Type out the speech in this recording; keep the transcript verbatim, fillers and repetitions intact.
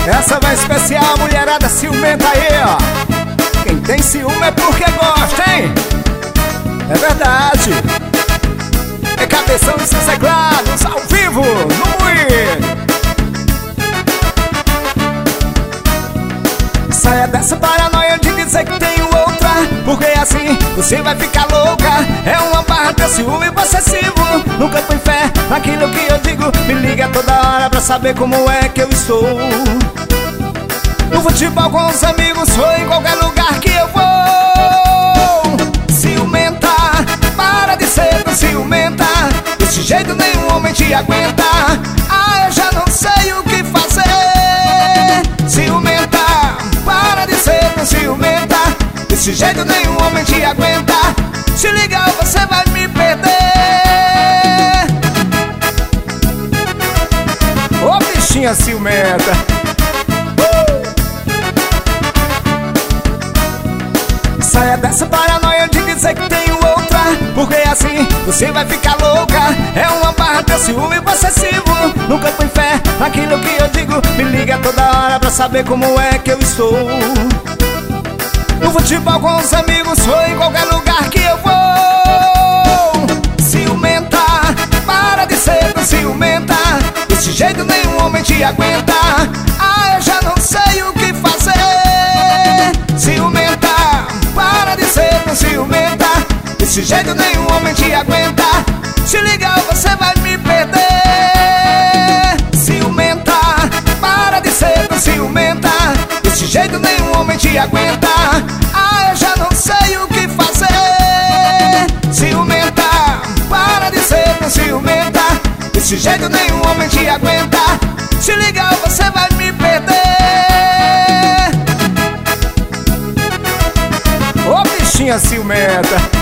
Essa vai especial, mulherada ciumenta aí, ó. Quem tem ciúme é porque gosta, hein? É verdade. É Cabeção e seus teclados ao vivo no Moído. Saia dessa paranoia de dizer que tenho outra, porque assim você vai ficar louca. É uma barra de ciúme possessivo. Nunca põe fé naquilo que eu digo. Me liga toda hora pra saber como é que eu estou. No futebol com os amigos ou em qualquer lugar que eu vou. Ciumenta, para de ser tão ciumenta. Desse jeito nenhum homem te aguenta. Ah, eu já não sei o que fazer. Ciumenta, para de ser tão ciumenta. Desse jeito nenhum homem te aguenta. Se ligar você vai me perder. Ô bichinha ciumenta. uh! Saia dessa paranoia de dizer que tenho outra, porque assim você vai ficar louca. É uma barra de ciúme possessivo. Nunca põe fé naquilo que eu digo. Me liga toda hora pra saber como é que eu estou. No futebol com os amigos ou em qualquer lugar que eu vou. Ciumenta, para de ser tão ciumenta. Desse jeito nenhum homem te aguenta. Ah, eu já não sei o que fazer. Ciumenta, para de ser tão ciumenta. Desse jeito nenhum homem te aguenta. Se ligar você vai me perder. Ciumenta, para de ser tão ciumenta. Desse jeito nenhum homem te aguenta. Ah, eu já não sei o que fazer. Ciumenta, para de ser tão ciumenta. Desse jeito nenhum homem te aguenta. Se ligar você vai me perder. Ô bichinha ciumenta.